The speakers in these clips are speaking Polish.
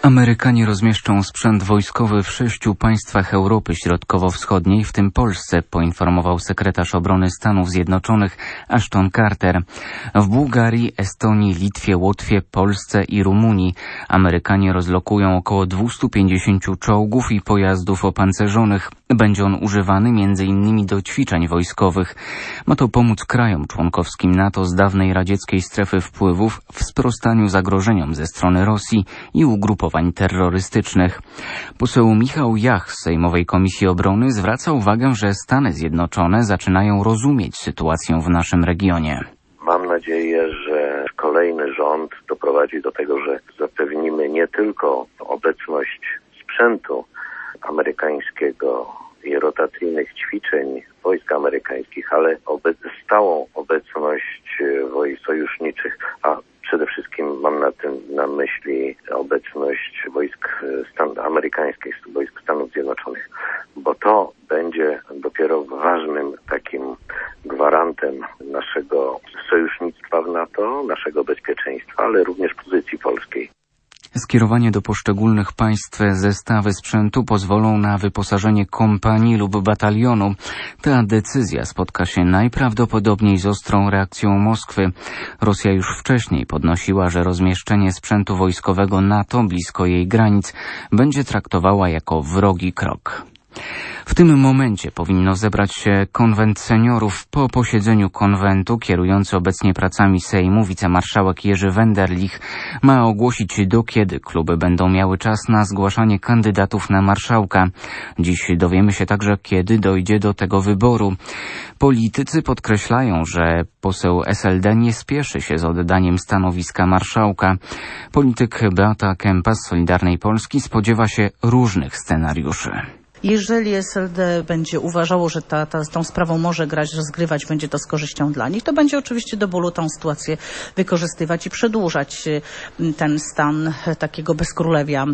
Amerykanie rozmieszczą sprzęt wojskowy w 6 państwach Europy Środkowo-Wschodniej, w tym Polsce, poinformował sekretarz obrony Stanów Zjednoczonych Ashton Carter. W Bułgarii, Estonii, Litwie, Łotwie, Polsce i Rumunii Amerykanie rozlokują około 250 czołgów i pojazdów opancerzonych. Będzie on używany m.in. do ćwiczeń wojskowych. Ma to pomóc krajom członkowskim NATO z dawnej radzieckiej strefy wpływów w sprostaniu zagrożeniom ze strony Rosji i ugrupowań terrorystycznych. Poseł Michał Jach z Sejmowej Komisji Obrony zwraca uwagę, że Stany Zjednoczone zaczynają rozumieć sytuację w naszym regionie. Mam nadzieję, że kolejny rząd doprowadzi do tego, że zapewnimy nie tylko obecność sprzętu amerykańskiego i rotacyjnych ćwiczeń wojsk amerykańskich, ale stałą obecność wojsk sojuszniczych, a przede wszystkim mam na myśli obecność wojsk amerykańskich, wojsk Stanów Zjednoczonych, bo to będzie dopiero ważnym takim gwarantem naszego sojusznictwa w NATO, naszego bezpieczeństwa, ale również pozycji polskiej. Skierowanie do poszczególnych państw zestawy sprzętu pozwolą na wyposażenie kompanii lub batalionu. Ta decyzja spotka się najprawdopodobniej z ostrą reakcją Moskwy. Rosja już wcześniej podnosiła, że rozmieszczenie sprzętu wojskowego NATO blisko jej granic będzie traktowała jako wrogi krok. W tym momencie powinno zebrać się konwent seniorów. Po posiedzeniu konwentu kierujący obecnie pracami Sejmu wicemarszałek Jerzy Wenderlich ma ogłosić, do kiedy kluby będą miały czas na zgłaszanie kandydatów na marszałka. Dziś dowiemy się także, kiedy dojdzie do tego wyboru. Politycy podkreślają, że poseł SLD nie spieszy się z oddaniem stanowiska marszałka. Polityk Beata Kempa z Solidarnej Polski spodziewa się różnych scenariuszy. Jeżeli SLD będzie uważało, że tą sprawą może rozgrywać, będzie to z korzyścią dla nich, to będzie oczywiście do bólu tą sytuację wykorzystywać i przedłużać ten stan takiego bezkrólewia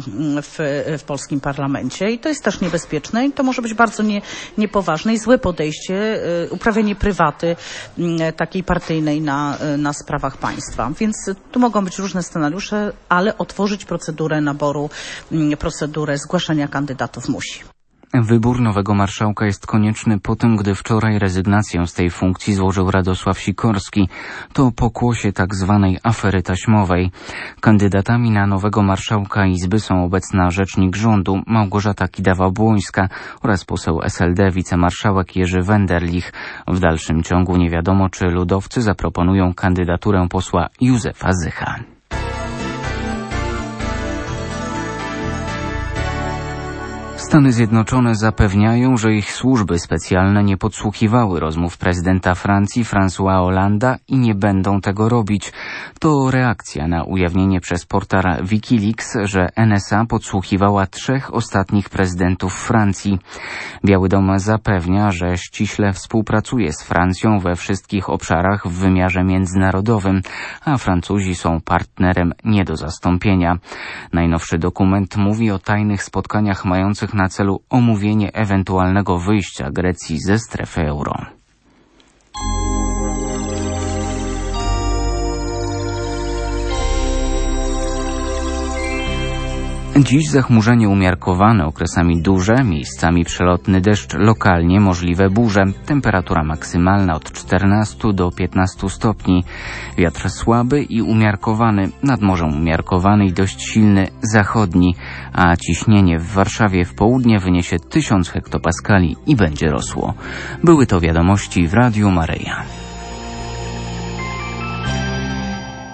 w polskim parlamencie. I to jest też niebezpieczne i to może być bardzo niepoważne i złe podejście, uprawianie prywaty takiej partyjnej na sprawach państwa. Więc tu mogą być różne scenariusze, ale otworzyć procedurę naboru, procedurę zgłaszania kandydatów musi. Wybór nowego marszałka jest konieczny po tym, gdy wczoraj rezygnację z tej funkcji złożył Radosław Sikorski. To pokłosie tak zwanej afery taśmowej. Kandydatami na nowego marszałka Izby są obecna rzecznik rządu Małgorzata Kidawa-Błońska oraz poseł SLD wicemarszałek Jerzy Wenderlich. W dalszym ciągu nie wiadomo, czy ludowcy zaproponują kandydaturę posła Józefa Zycha. Stany Zjednoczone zapewniają, że ich służby specjalne nie podsłuchiwały rozmów prezydenta Francji François Hollande'a i nie będą tego robić. To reakcja na ujawnienie przez portal Wikileaks, że NSA podsłuchiwała 3 ostatnich prezydentów Francji. Biały Dom zapewnia, że ściśle współpracuje z Francją we wszystkich obszarach w wymiarze międzynarodowym, a Francuzi są partnerem nie do zastąpienia. Najnowszy dokument mówi o tajnych spotkaniach mających na celu omówienie ewentualnego wyjścia Grecji ze strefy euro. Dziś zachmurzenie umiarkowane, okresami duże, miejscami przelotny deszcz, lokalnie możliwe burze. Temperatura maksymalna od 14 do 15 stopni. Wiatr słaby i umiarkowany, nad morzem umiarkowany i dość silny zachodni, a ciśnienie w Warszawie w południe wyniesie 1000 hektopaskali i będzie rosło. Były to wiadomości w Radiu Maryja.